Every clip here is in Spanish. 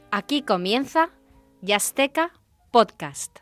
Aquí comienza Yazteca Podcast.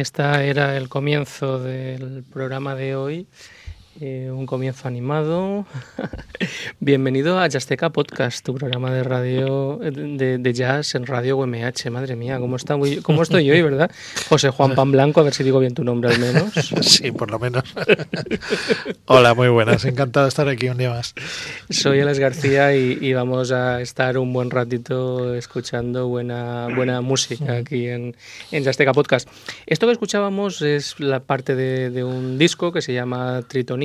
Este era el comienzo del programa de hoy, un comienzo animado. Bienvenido a Yasteca Podcast, tu programa de radio de jazz en Radio UMH. Madre mía, ¿cómo estoy hoy, verdad? José Juan Pan Blanco, a ver si digo bien tu nombre al menos. Sí, por lo menos. Hola, muy buenas, encantado de estar aquí un día más. Soy Alex García y vamos a estar un buen ratito escuchando buena música aquí en Yasteca Podcast. Esto que escuchábamos es la parte de un disco que se llama Tritonía,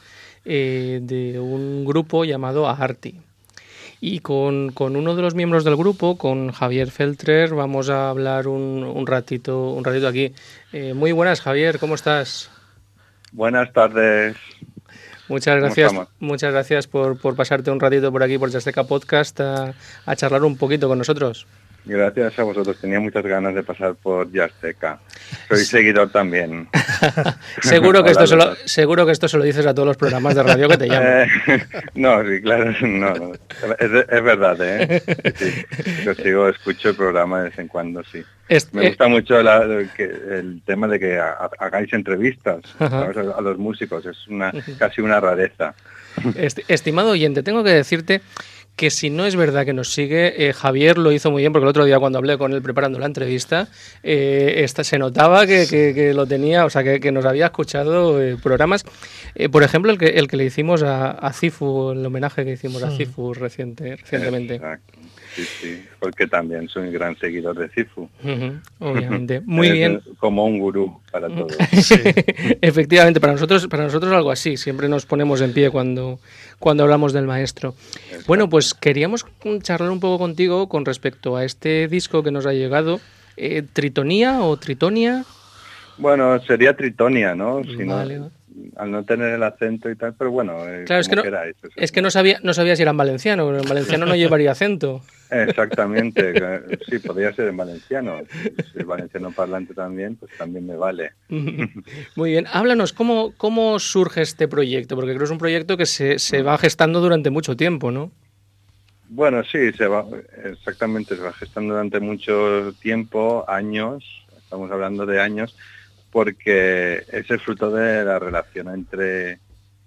de un grupo llamado Aarti. Y con uno de los miembros del grupo, con Javier Feltrer, vamos a hablar un ratito aquí. Muy buenas, Javier, ¿cómo estás? Buenas tardes. Muchas gracias por pasarte un ratito por aquí por Yasteca Podcast a charlar un poquito con nosotros. Gracias a vosotros, tenía muchas ganas de pasar por Yasteca. Soy seguidor también. Seguro que esto se lo dices a todos los programas de radio que te llaman. No, sí, claro, no. Es verdad, ¿eh? Sí, yo escucho el programa de vez en cuando, sí. Me gusta mucho el tema de que hagáis entrevistas, ¿sabes? A los músicos, es casi una rareza. Estimado oyente, tengo que decirte que si no es verdad que nos sigue, Javier lo hizo muy bien, porque el otro día cuando hablé con él preparando la entrevista, se notaba que lo tenía, o sea, que nos había escuchado programas. Por ejemplo, el que le hicimos a Cifu, el homenaje que hicimos a Cifu recientemente. Exacto. Sí, porque también soy un gran seguidor de Cifu. Obviamente. Muy bien. Como un gurú para todos. Sí. Efectivamente, para nosotros algo así. Siempre nos ponemos en pie cuando hablamos del maestro. Exacto. Bueno, pues queríamos charlar un poco contigo con respecto a este disco que nos ha llegado. ¿Tritonía o Tritonia? Bueno, sería Tritonia, ¿no? Si vale. Al no tener el acento y tal, pero bueno, claro, es que no sabía si era en valenciano, pero en valenciano no llevaría acento. Exactamente, sí, podría ser en valenciano. Si el valenciano parlante también, pues también me vale. Muy bien, háblanos, ¿cómo surge este proyecto? Porque creo que es un proyecto que se va gestando durante mucho tiempo, ¿no? Bueno, sí, se va gestando durante mucho tiempo, años, estamos hablando de años, porque es el fruto de la relación entre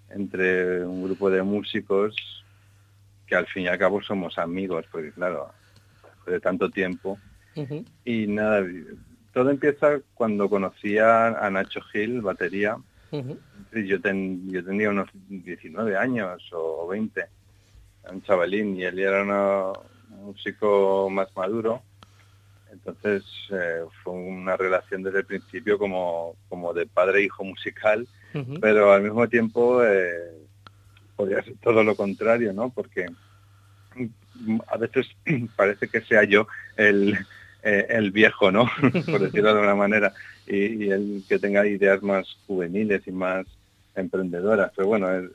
un grupo de músicos que al fin y al cabo somos amigos, porque claro, después de tanto tiempo. Uh-huh. Y nada, todo empieza cuando conocí a Nacho Gil, batería. Uh-huh. Yo tenía unos 19 años o 20, un chavalín, y él era un músico más maduro. Entonces fue una relación desde el principio como de padre e hijo musical, uh-huh. Pero al mismo tiempo podría ser todo lo contrario, ¿no? Porque a veces parece que sea yo el viejo, ¿no? Por decirlo de alguna manera, y el que tenga ideas más juveniles y más emprendedoras. Pero bueno, es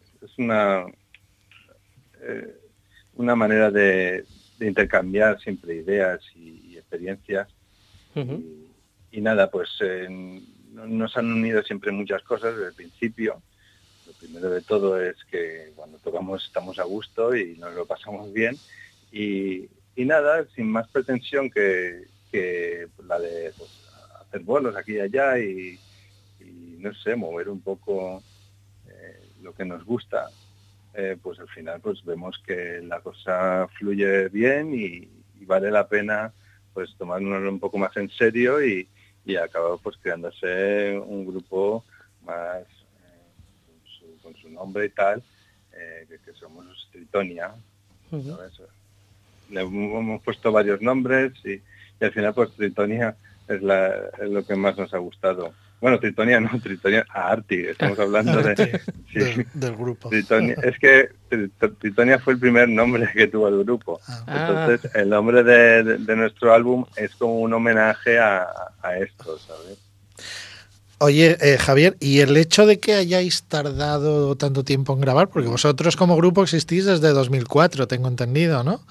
una manera de intercambiar siempre ideas y experiencias. Uh-huh. Y nada, pues nos han unido siempre muchas cosas desde el principio. Lo primero de todo es que cuando tocamos estamos a gusto y nos lo pasamos bien, y nada, sin más pretensión que la de pues, hacer bolos aquí y allá y no sé, mover un poco lo que nos gusta. Pues al final pues vemos que la cosa fluye bien y vale la pena pues tomárnoslo un poco más en serio y acaba pues creándose un grupo más con su nombre y tal, que somos Tritonia. Uh-huh. Le hemos puesto varios nombres y al final pues Tritonia es lo que más nos ha gustado. Bueno, Tritonia Aarti, estamos hablando del grupo. Tritonia, es que Tritonia fue el primer nombre que tuvo el grupo. Entonces, el nombre de nuestro álbum es como un homenaje a esto, ¿sabes? Oye, Javier, ¿y el hecho de que hayáis tardado tanto tiempo en grabar? Porque vosotros como grupo existís desde 2004, tengo entendido, ¿no?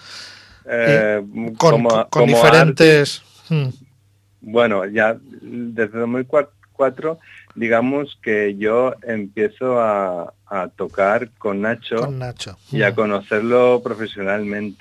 Con diferentes... Bueno, ya desde 2004, digamos que yo empiezo a tocar con Nacho y a conocerlo profesionalmente.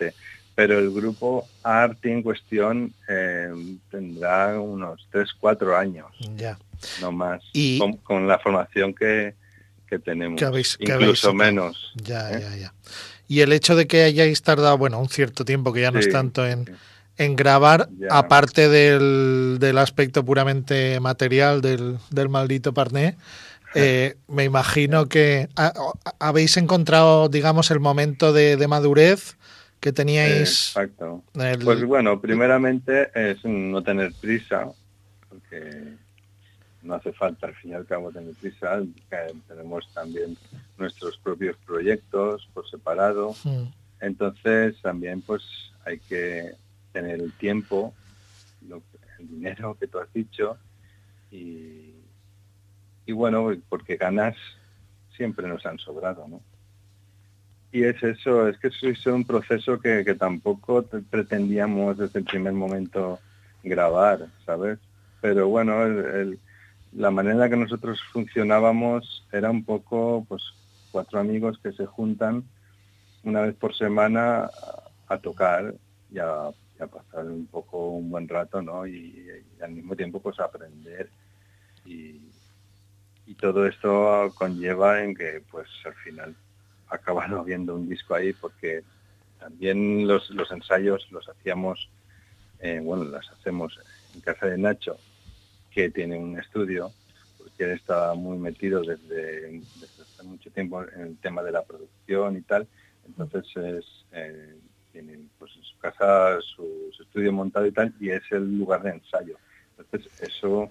pero el grupo Arti en cuestión tendrá unos 3-4 años, Ya. no más, Y con la formación que tenemos, que incluso habéis menos. Ya. Y el hecho de que hayáis tardado, bueno, un cierto tiempo, que ya no es tanto en grabar, Ya. aparte del aspecto puramente material del maldito Parné, me imagino que habéis encontrado, digamos, el momento de madurez que teníais. Exacto. Pues bueno, primeramente es no tener prisa, porque no hace falta al fin y al cabo tener prisa, tenemos también nuestros propios proyectos por separado, entonces también pues hay que tener el tiempo, el dinero que tú has dicho, y bueno, porque ganas siempre nos han sobrado, ¿no? Y es eso, es que es un proceso que tampoco pretendíamos desde el primer momento grabar, ¿sabes? Pero bueno, la manera en la que nosotros funcionábamos era un poco, pues, 4 amigos que se juntan una vez por semana a tocar y a pasar un poco un buen rato, ¿no? Y al mismo tiempo, pues, aprender. Y todo esto conlleva en que, pues, al final acaba no habiendo un disco ahí, porque también los ensayos los hacíamos, las hacemos en casa de Nacho, que tiene un estudio, porque él está muy metido desde hace mucho tiempo en el tema de la producción y tal. Entonces tiene pues en su casa su estudio montado y tal, y es el lugar de ensayo. Entonces eso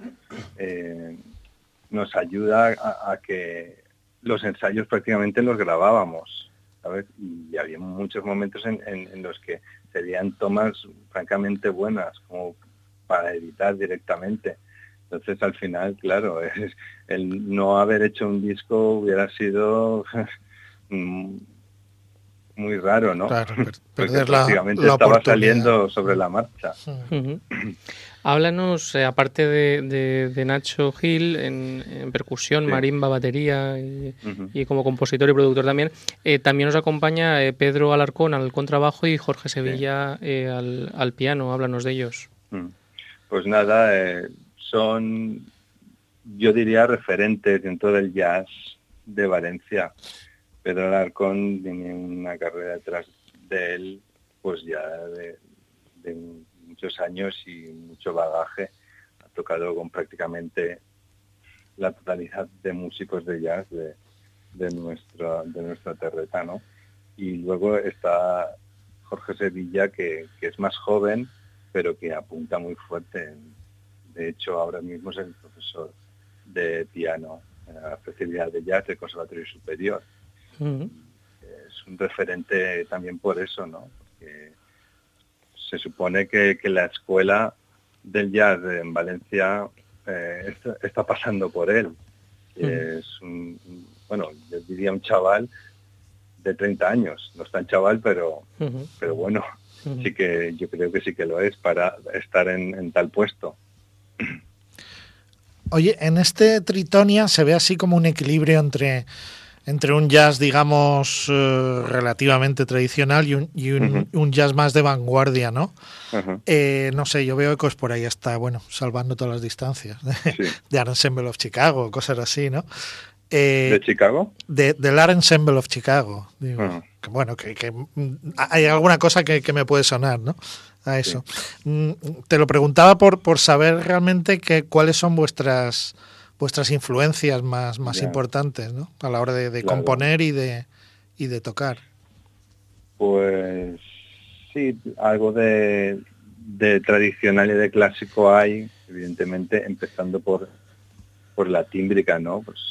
nos ayuda a que los ensayos prácticamente los grabábamos, ¿sabes? Y había muchos momentos en los que serían tomas francamente buenas, como para editar directamente. Entonces, al final, claro, el no haber hecho un disco hubiera sido muy raro, ¿no? Claro, porque prácticamente estaba saliendo sobre la marcha. Uh-huh. Háblanos, aparte de Nacho Gil, en percusión, marimba, batería y como compositor y productor también, también nos acompaña Pedro Alarcón al contrabajo y Jorge Sevilla al piano. Háblanos de ellos. Pues nada, son, yo diría, referentes dentro del jazz de Valencia. Pedro Alarcón tiene una carrera detrás de él, pues ya de muchos años y mucho bagaje. Ha tocado con prácticamente la totalidad de músicos de jazz de nuestra terreta, ¿no? Y luego está Jorge Sevilla, que es más joven, pero que apunta muy fuerte. De hecho, ahora mismo es el profesor de piano en la especialidad de jazz del Conservatorio Superior. Es un referente también por eso, ¿no? Porque se supone que la escuela del jazz en Valencia está pasando por él. Es yo diría un chaval de 30 años. No es tan chaval, pero bueno, sí que yo creo que sí que lo es para estar en tal puesto. Oye, en este Tritonia se ve así como un equilibrio entre un jazz, digamos, relativamente tradicional y un jazz más de vanguardia, ¿no? No sé, yo veo ecos por ahí hasta, bueno, salvando todas las distancias, de Art Ensemble of Chicago, cosas así, ¿no? ¿De Chicago? Del Art Ensemble of Chicago. Digo, que bueno, que hay alguna cosa que me puede sonar, ¿no? A eso. Sí. Te lo preguntaba por saber realmente cuáles son vuestras influencias más importantes, ¿no? A la hora de componer y de tocar. Pues sí, algo de tradicional y de clásico hay, evidentemente, empezando por la tímbrica, ¿no? Pues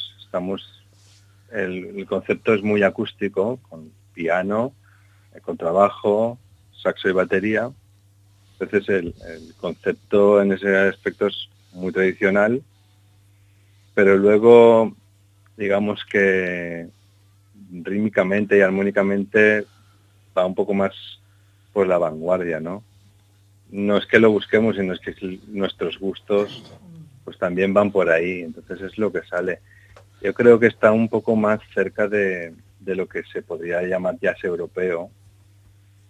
el concepto es muy acústico, con piano, contrabajo, saxo y batería. Entonces el concepto en ese aspecto es muy tradicional, pero luego, digamos que rítmicamente y armónicamente va un poco más por la vanguardia, ¿no? No es que lo busquemos, sino es que nuestros gustos pues también van por ahí, entonces es lo que sale. Yo creo que está un poco más cerca de lo que se podría llamar jazz europeo,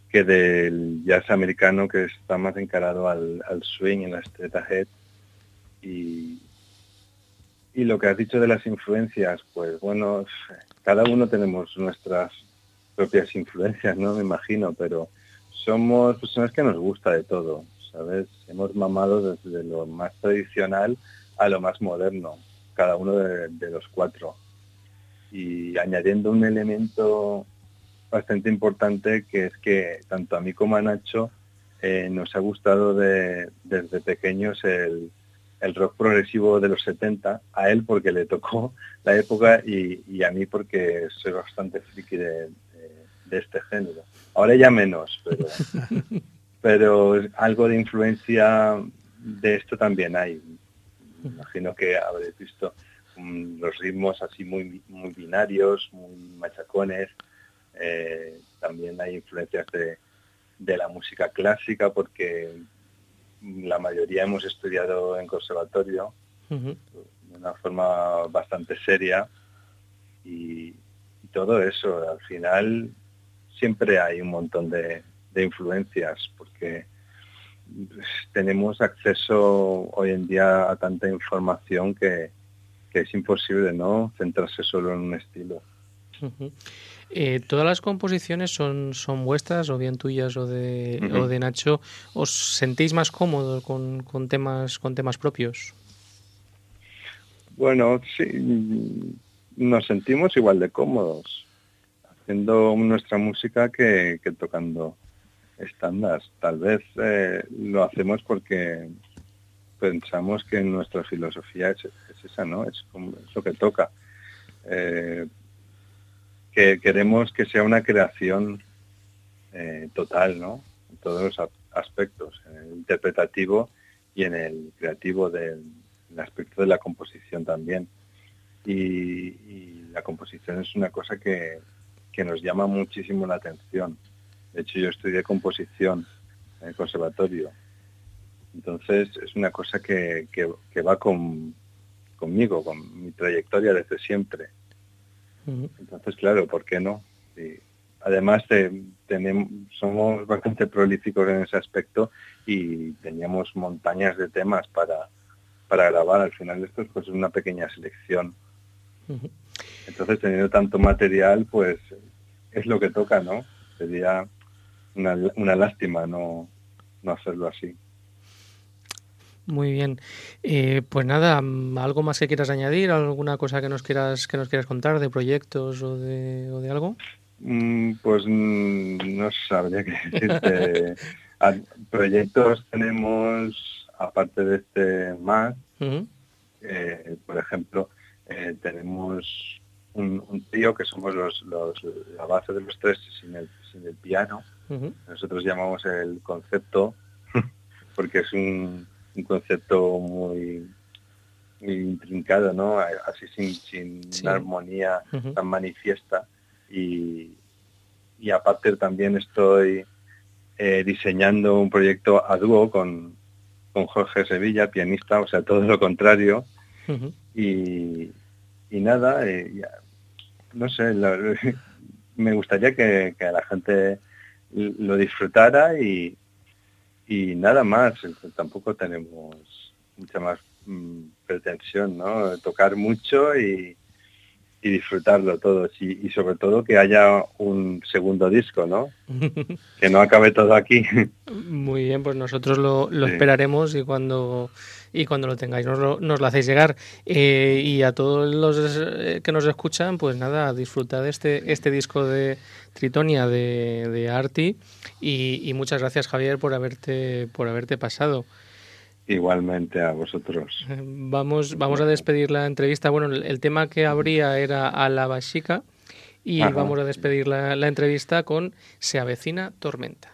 que del jazz americano, que está más encarado al swing, en la straight ahead. Y lo que has dicho de las influencias, pues bueno, cada uno tenemos nuestras propias influencias, ¿no? Me imagino, pero somos personas que nos gusta de todo, ¿sabes? Hemos mamado desde lo más tradicional a lo más moderno, cada uno de los cuatro. Y añadiendo un elemento bastante importante, que es que tanto a mí como a Nacho nos ha gustado desde pequeños el rock progresivo de los 70, a él porque le tocó la época y a mí porque soy bastante friki de este género. Ahora ya menos, pero algo de influencia de esto también hay. Imagino que habréis visto los ritmos así muy, muy binarios, muy machacones. También hay influencias de la música clásica, porque la mayoría hemos estudiado en conservatorio de una forma bastante seria, y todo eso, al final siempre hay un montón de influencias, porque tenemos acceso hoy en día a tanta información que es imposible, ¿no?, centrarse solo en un estilo. ¿Todas las composiciones son vuestras, o bien tuyas o de Nacho? ¿Os sentís más cómodos con temas propios? Bueno, sí, nos sentimos igual de cómodos haciendo nuestra música que tocando estándar. Tal vez lo hacemos porque pensamos que nuestra filosofía es esa, ¿no? Es lo que toca. Que queremos que sea una creación total, ¿no?, en todos los aspectos, en el interpretativo y en el creativo, del aspecto de la composición también. Y la composición es una cosa que nos llama muchísimo la atención. De hecho, yo estudié composición en el conservatorio. Entonces, es una cosa que va conmigo, con mi trayectoria desde siempre. Entonces, claro, ¿por qué no? Sí. Además, somos bastante prolíficos en ese aspecto y teníamos montañas de temas para grabar. Al final esto es pues una pequeña selección. Entonces, teniendo tanto material, pues es lo que toca, ¿no? Sería una lástima no hacerlo así. Muy bien. Pues nada, ¿algo más que quieras añadir? ¿Alguna cosa que nos quieras contar de proyectos o de algo? Pues no sabría qué decirte. Proyectos tenemos, aparte de este más, por ejemplo, tenemos un trío que somos la base de los tres sin el piano. Nosotros llamamos el concepto, porque es un concepto muy intrincado, ¿no? Así sin una armonía tan manifiesta. Y aparte también estoy diseñando un proyecto a dúo con Jorge Sevilla, pianista, o sea, todo lo contrario. Y nada, no sé, me gustaría que la gente lo disfrutara y nada más. Tampoco tenemos mucha más pretensión, ¿no? Tocar mucho y disfrutarlo todos, y sobre todo que haya un segundo disco, ¿no? Que no acabe todo aquí. Muy bien, pues nosotros lo esperaremos, y cuando lo tengáis nos lo hacéis llegar. Y a todos los que nos escuchan, pues nada, disfrutad este disco de Tritonia de Arti, y muchas gracias, Javier, por haberte pasado. Igualmente a vosotros. Vamos a despedir la entrevista. Bueno, el tema que abría era A la Bachica, y vamos a despedir la entrevista con Se avecina tormenta.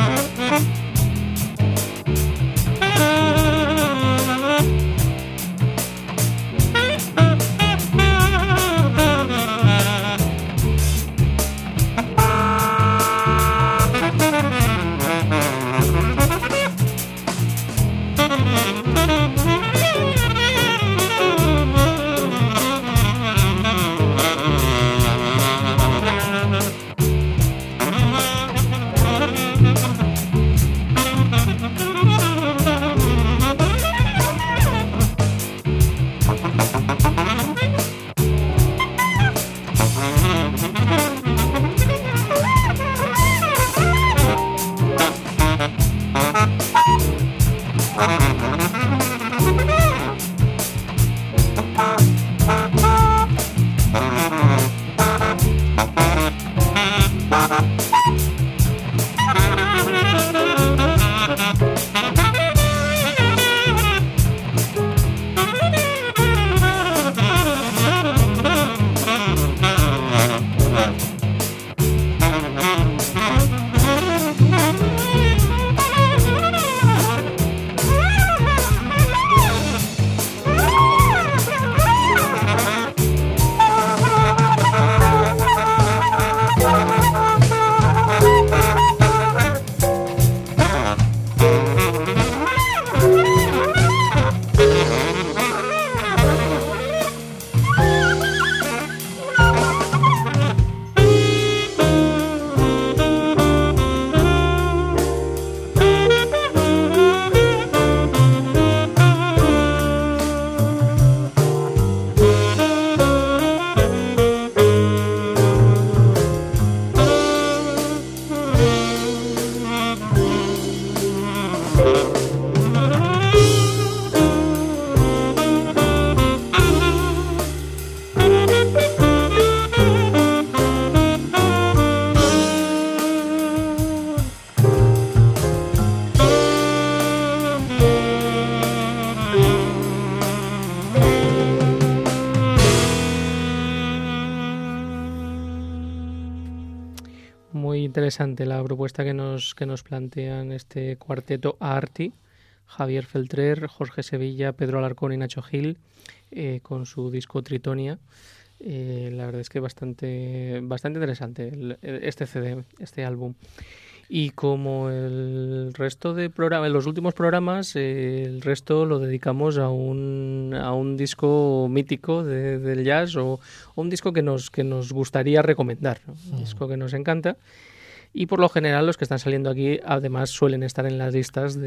Muy interesante la propuesta que nos plantean este cuarteto Aarti, Javier Feltrer, Jorge Sevilla, Pedro Alarcón y Nacho Gil, con su disco Tritonia. La verdad es que bastante interesante este CD, este álbum. Y como el resto de programas, en los últimos programas, el resto lo dedicamos a un disco mítico del jazz o un disco que nos gustaría recomendar, ¿no? Un disco que nos encanta. Y por lo general los que están saliendo aquí además suelen estar en las listas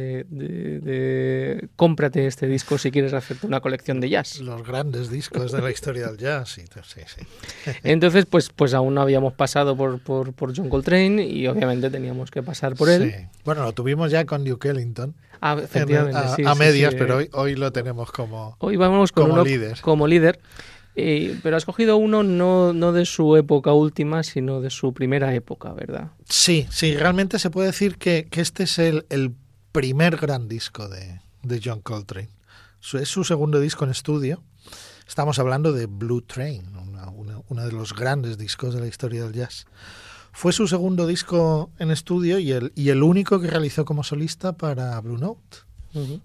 de cómprate este disco si quieres hacerte una colección de jazz. Los grandes discos de la historia del jazz, sí. Entonces, pues aún no habíamos pasado por John Coltrane y obviamente teníamos que pasar por él. Sí. Bueno, lo tuvimos ya con Duke Ellington. Efectivamente, a medias, pero hoy lo tenemos hoy vamos con uno líder. Como líder. Pero has cogido uno no de su época última, sino de su primera época, ¿verdad? Sí, realmente se puede decir que este es el primer gran disco de John Coltrane. Es su segundo disco en estudio. Estamos hablando de Blue Train, uno de los grandes discos de la historia del jazz. Fue su segundo disco en estudio y el único que realizó como solista para Blue Note. Uh-huh.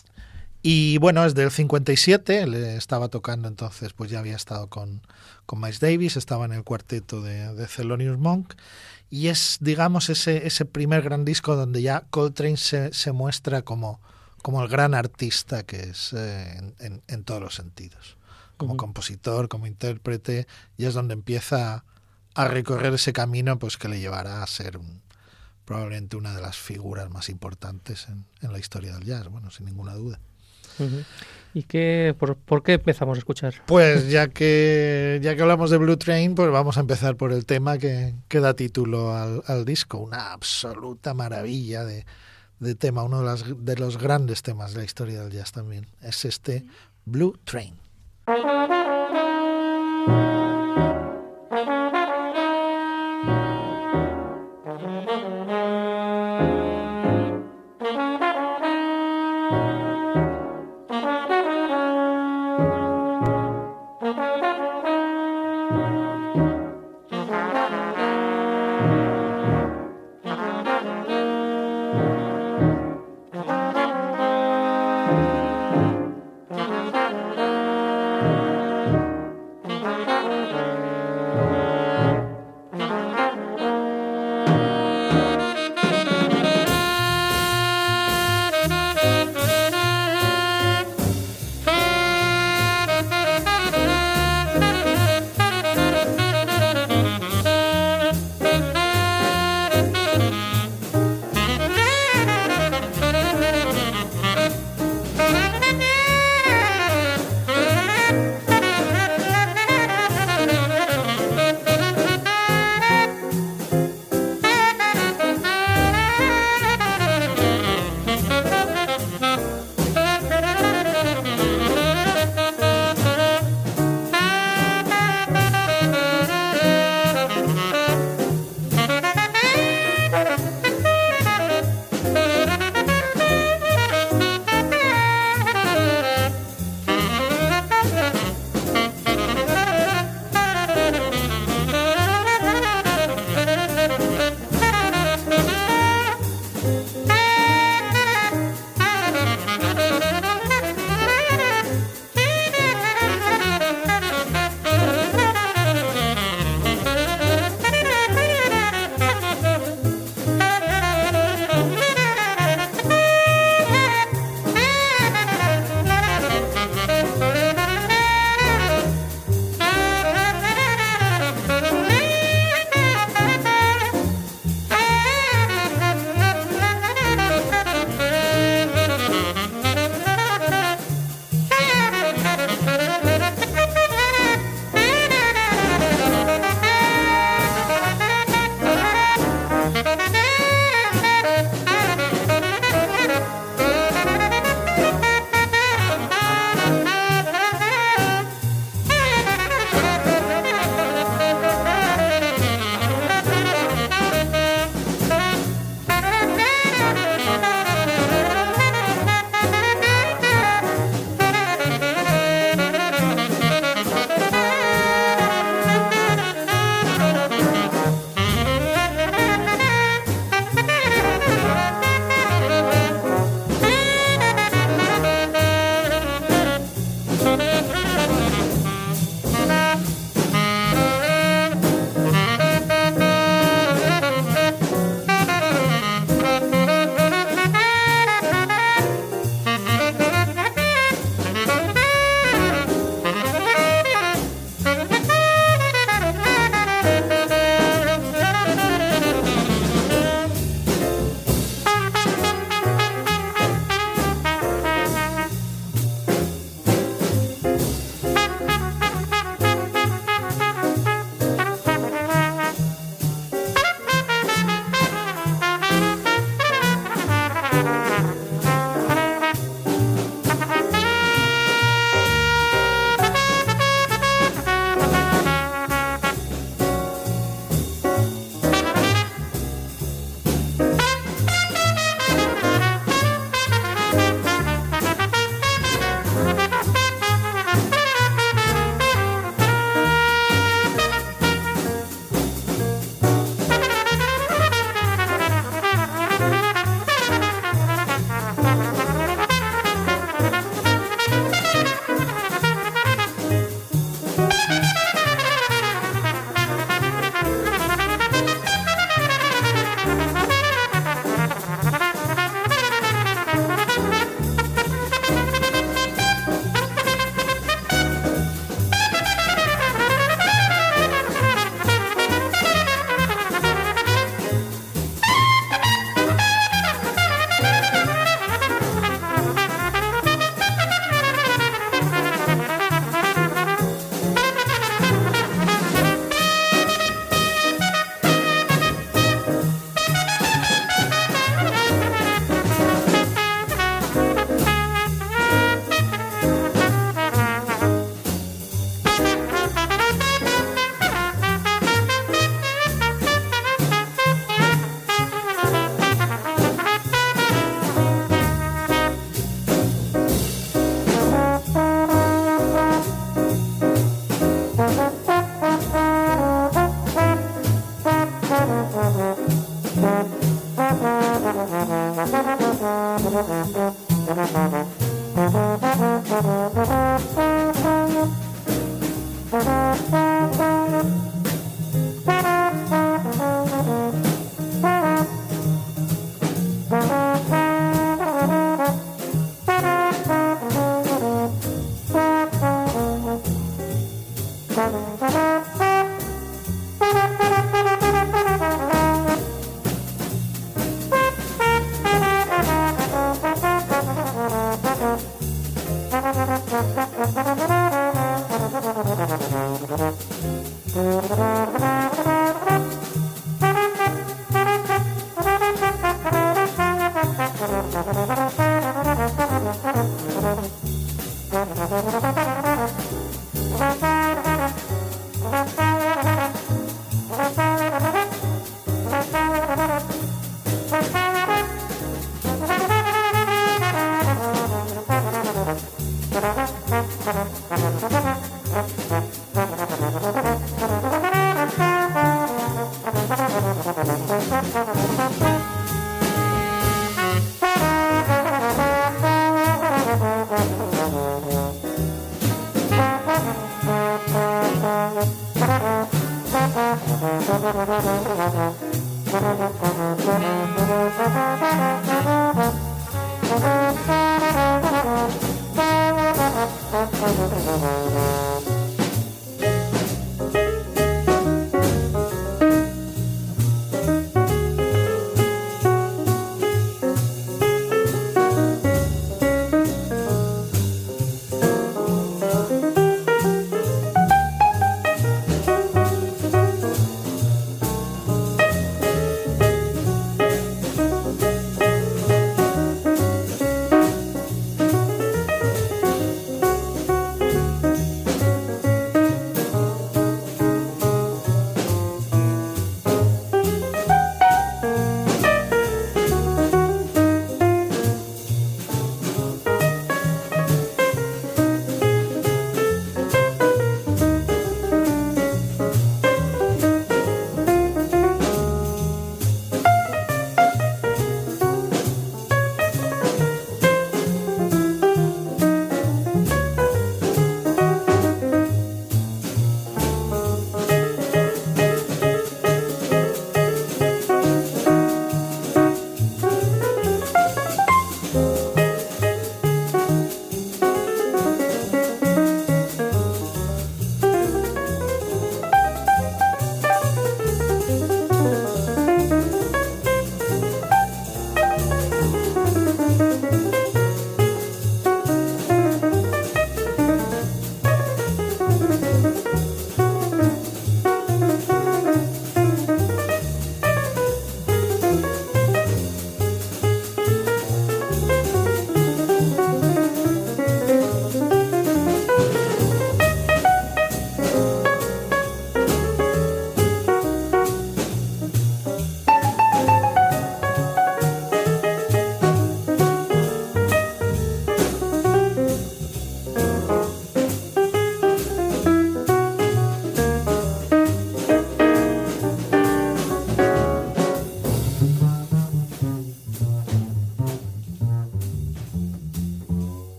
Y bueno, desde el 57 le estaba tocando entonces, pues ya había estado con Miles Davis, estaba en el cuarteto de Thelonious Monk, y es, digamos, ese primer gran disco donde ya Coltrane se muestra como el gran artista que es en todos los sentidos. Como compositor, como intérprete, ya es donde empieza a recorrer ese camino pues que le llevará a ser probablemente una de las figuras más importantes en la historia del jazz, bueno, sin ninguna duda. Uh-huh. ¿Y por qué empezamos a escuchar? Pues ya que hablamos de Blue Train, pues vamos a empezar por el tema que da título al disco, una absoluta maravilla de tema, uno de los grandes temas de la historia del jazz también, es este Blue Train.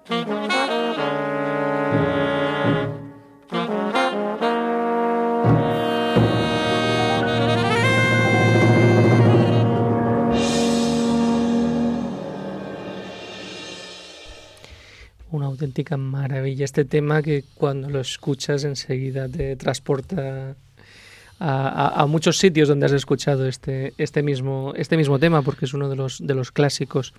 Una auténtica maravilla este tema que cuando lo escuchas enseguida te transporta a muchos sitios donde has escuchado este mismo tema, porque es uno de los clásicos.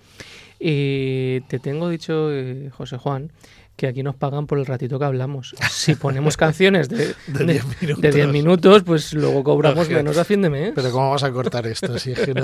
Y te tengo dicho, José Juan, que aquí nos pagan por el ratito que hablamos. Si ponemos canciones de 10 minutos, pues luego cobramos menos a fin de mes. Pero ¿cómo vas a cortar esto? Si es que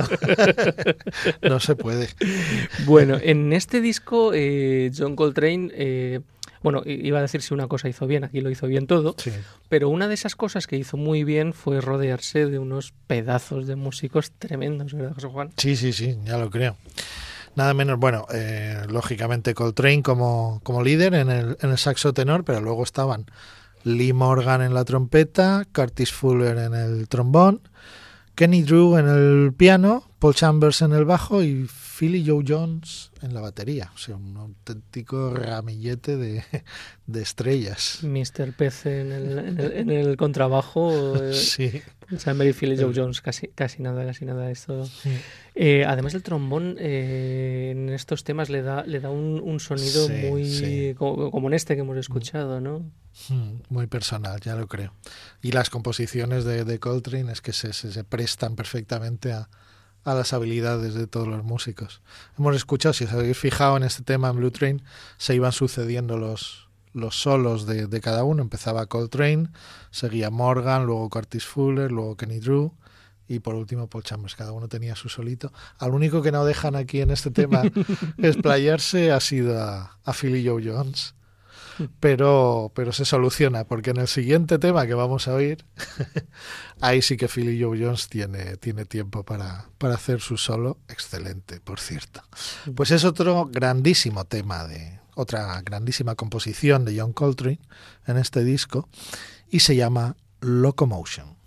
no se puede. Bueno, en este disco, John Coltrane... bueno, iba a decir si una cosa hizo bien, aquí lo hizo bien todo, sí. Pero una de esas cosas que hizo muy bien fue rodearse de unos pedazos de músicos tremendos, ¿verdad, José Juan? Sí, ya lo creo. Nada menos, bueno, lógicamente Coltrane como líder en el saxo tenor, pero luego estaban Lee Morgan en la trompeta, Curtis Fuller en el trombón, Kenny Drew en el piano, Paul Chambers en el bajo y Philly Joe Jones en la batería. O sea, un auténtico ramillete de estrellas. Mr. Pez en el contrabajo. Sí. Chambers y Philly Joe Jones, casi nada esto. Sí. Además el trombón en estos temas le da un sonido muy como en este que hemos escuchado, ¿no? Muy personal, ya lo creo. Y las composiciones de Coltrane es que se prestan perfectamente a las habilidades de todos los músicos. Hemos escuchado, si os habéis fijado en este tema en Blue Train, se iban sucediendo los solos de cada uno. Empezaba Coltrane, seguía Morgan, luego Curtis Fuller, luego Kenny Drew y por último Paul Chambers. Cada uno tenía su solito. Al único que no dejan aquí en este tema explayarse ha sido a Philly Joe Jones. Pero se soluciona, porque en el siguiente tema que vamos a oír, ahí sí que Philly Joe Jones tiene tiempo para hacer su solo, excelente, por cierto. Pues es otro grandísimo tema, otra grandísima composición de John Coltrane en este disco, y se llama Locomotion.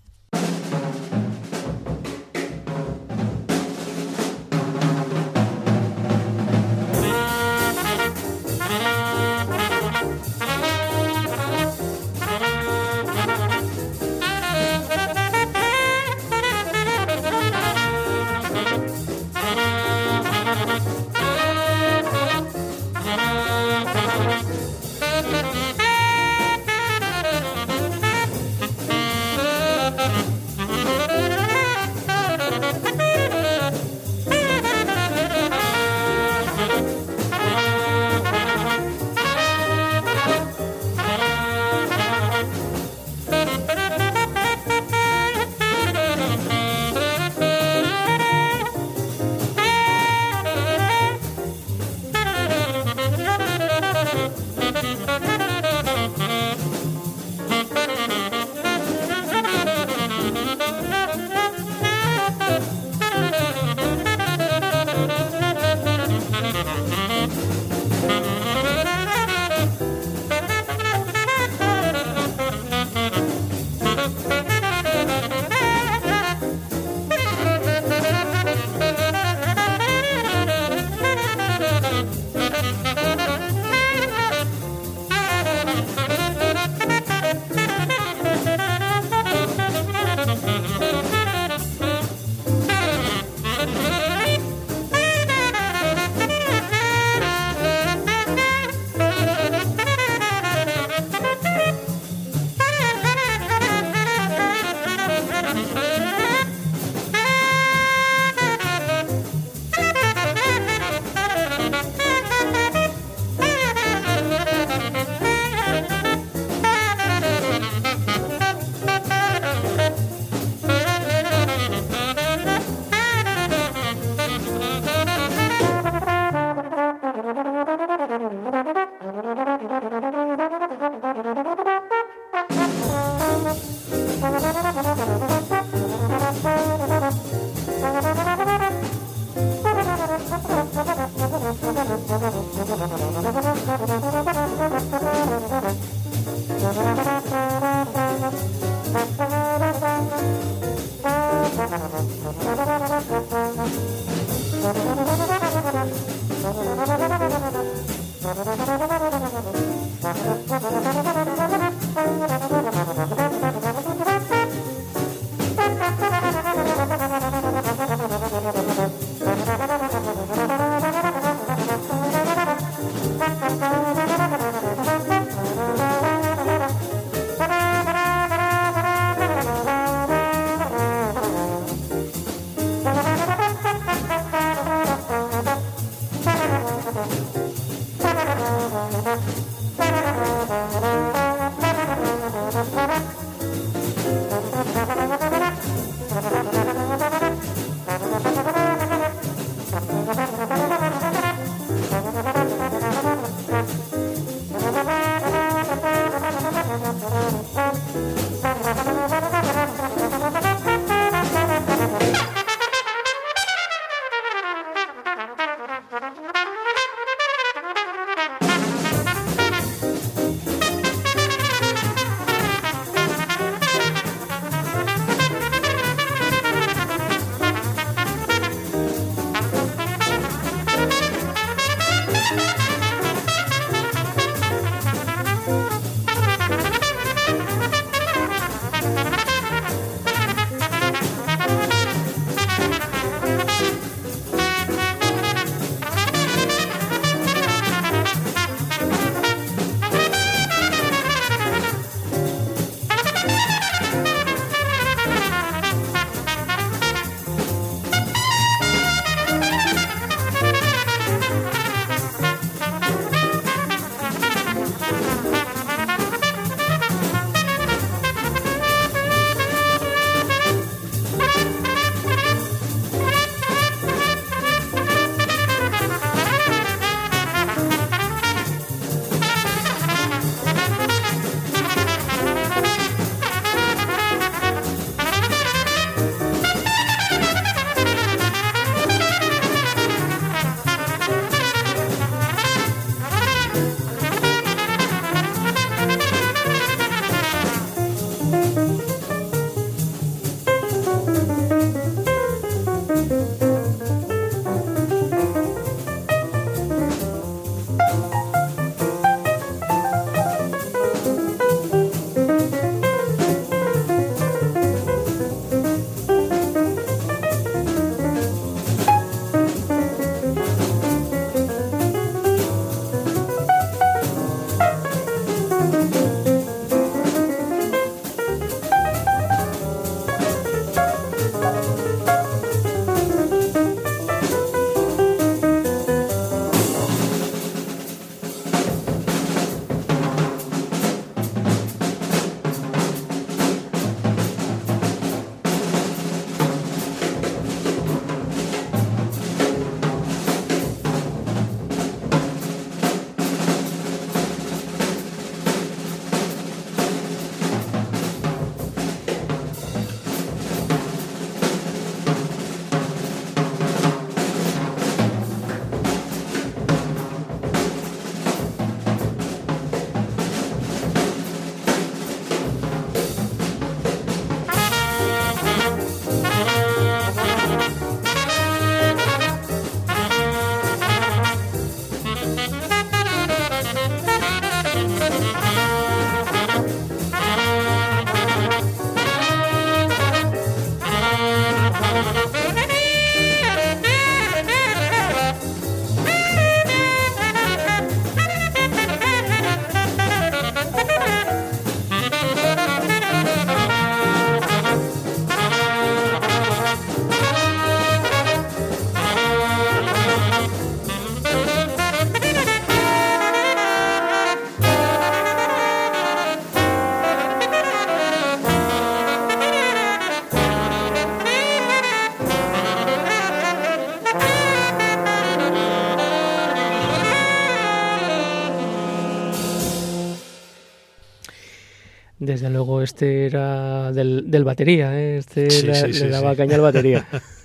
Desde luego este era del batería, ¿eh? Le daba caña al batería.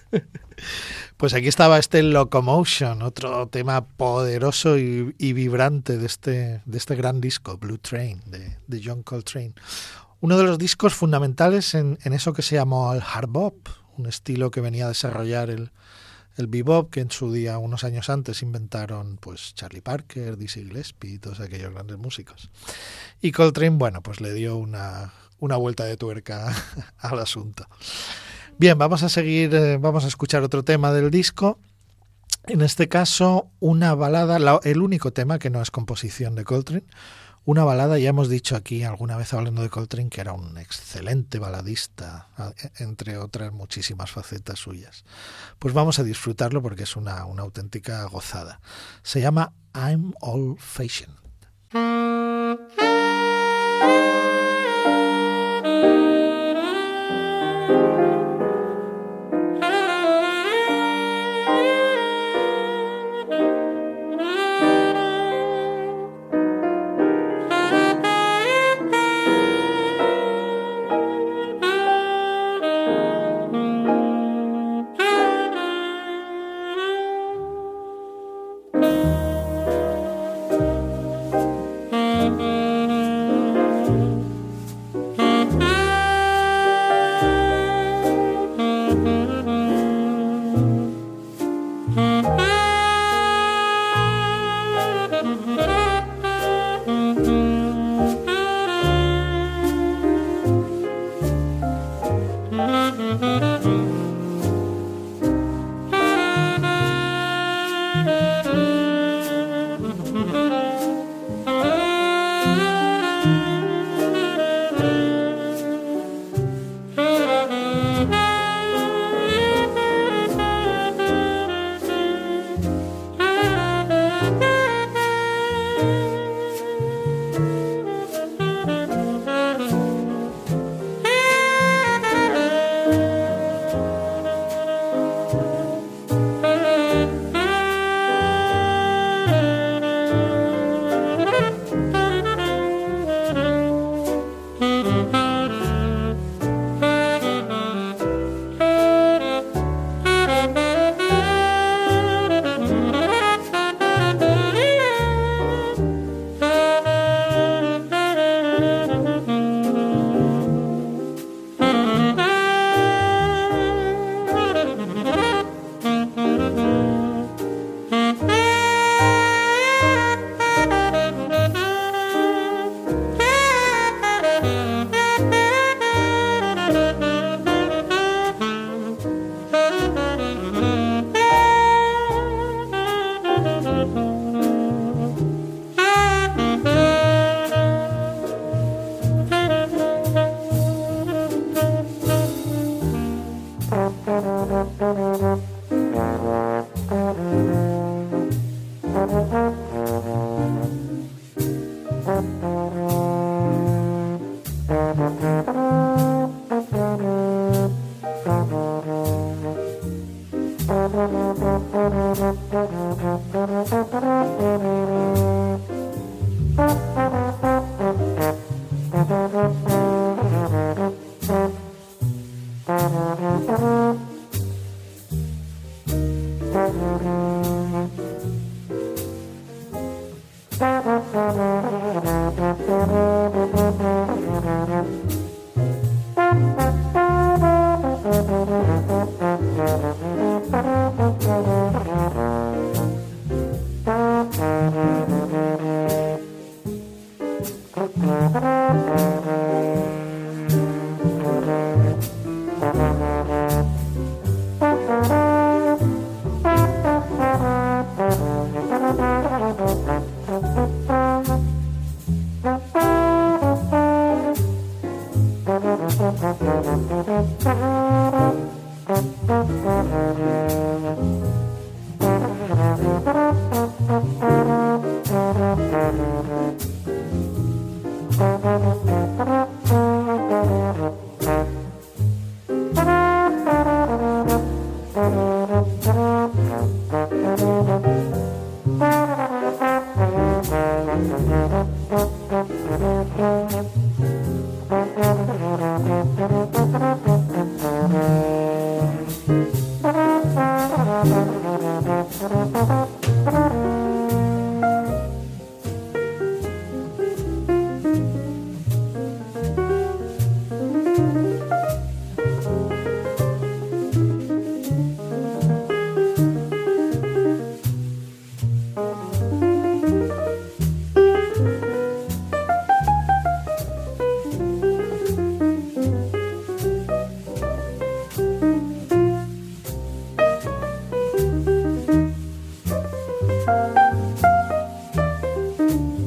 Pues aquí estaba este Locomotion, otro tema poderoso y vibrante de este gran disco, Blue Train, de John Coltrane. Uno de los discos fundamentales en eso que se llamó el hard bop, un estilo que venía a desarrollar el el bebop, que en su día, unos años antes, inventaron pues Charlie Parker, Dizzy Gillespie y todos aquellos grandes músicos. Y Coltrane, bueno, pues le dio una vuelta de tuerca al asunto. Bien, vamos a seguir, vamos a escuchar otro tema del disco. En este caso, una balada, el único tema que no es composición de Coltrane. Una balada, ya hemos dicho aquí alguna vez hablando de Coltrane que era un excelente baladista, entre otras muchísimas facetas suyas. Pues vamos a disfrutarlo porque es una auténtica gozada. Se llama I'm Old Fashioned.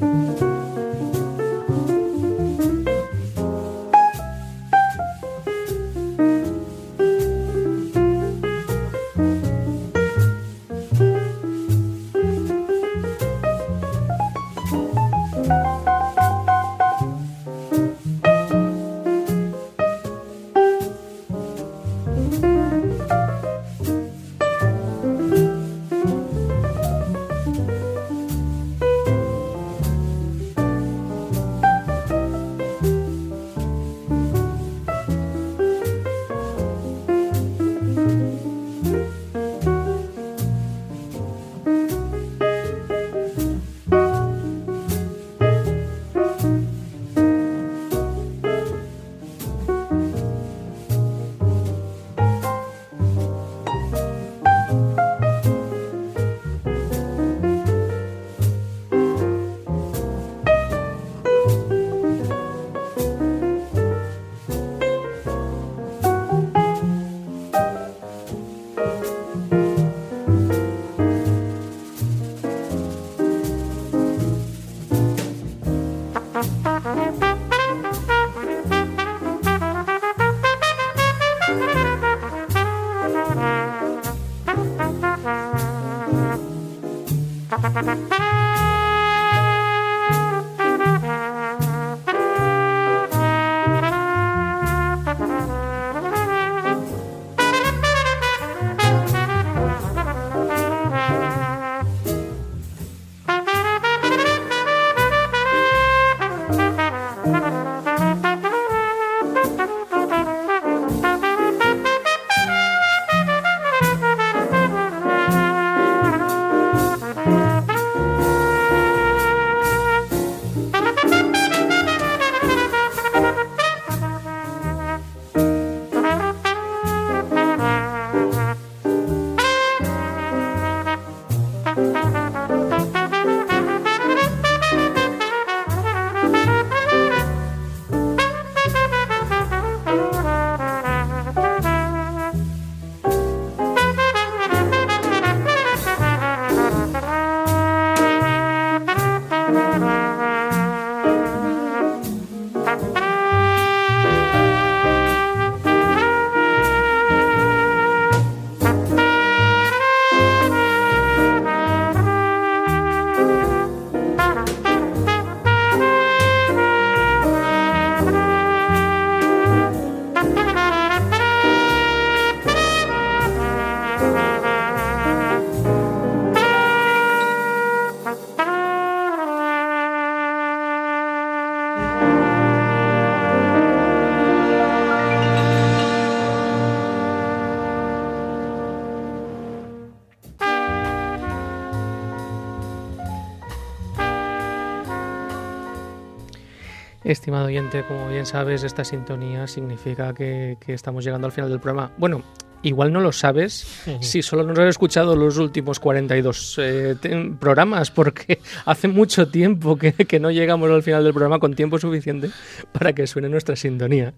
Estimado oyente, como bien sabes, esta sintonía significa que estamos llegando al final del programa. Bueno, igual no lo sabes si solo nos has escuchado los últimos 42 programas, porque hace mucho tiempo que no llegamos al final del programa con tiempo suficiente para que suene nuestra sintonía.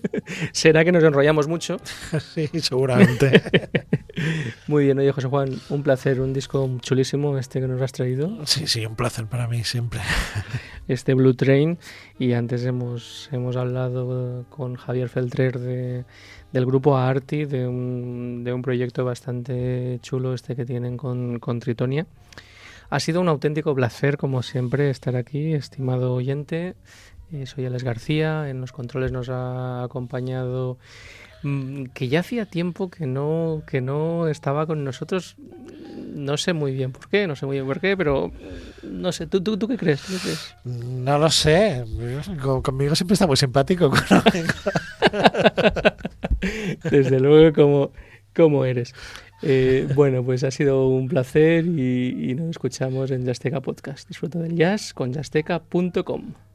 ¿Será que nos enrollamos mucho? Sí, seguramente. Muy bien, oye, José Juan, un placer, un disco chulísimo este que nos has traído. Sí, un placer para mí siempre. Este Blue Train, y antes hemos hablado con Javier Feltrer del grupo Aarti, de un proyecto bastante chulo este que tienen con Tritonia. Ha sido un auténtico placer, como siempre, estar aquí, estimado oyente. Soy Alex García, en los controles nos ha acompañado, que ya hacía tiempo que no estaba con nosotros. No sé muy bien por qué, pero no sé, ¿tú qué crees? No lo sé, conmigo siempre está muy simpático. Desde luego, como eres. Bueno, pues ha sido un placer y nos escuchamos en Yasteca Podcast. Disfruta del jazz con yasteca.com.